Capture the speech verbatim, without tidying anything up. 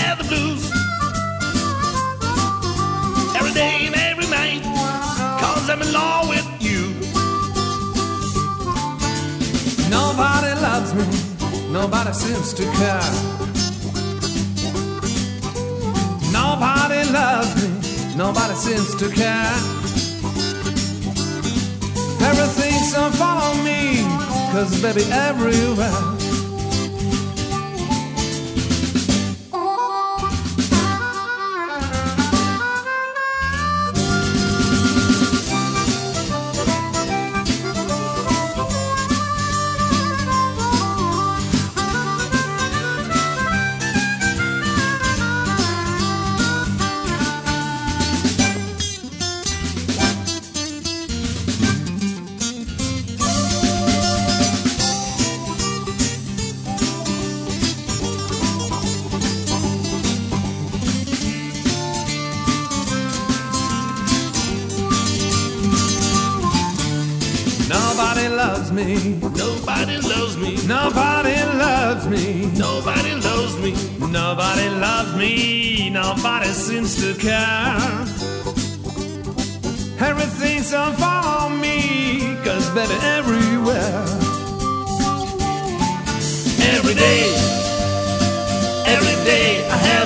have the blues every day and every night, 'cause I'm in love with you. Nobody loves me, nobody seems to care. Nobody loves me, nobody seems to care. Everything's so follow me, 'cause baby everywhere. Nobody loves me, Nobody loves me, nobody loves me, nobody loves me. nobody loves me, nobody seems to care. Everything's on for me, 'cause baby everywhere. Every day, every day I have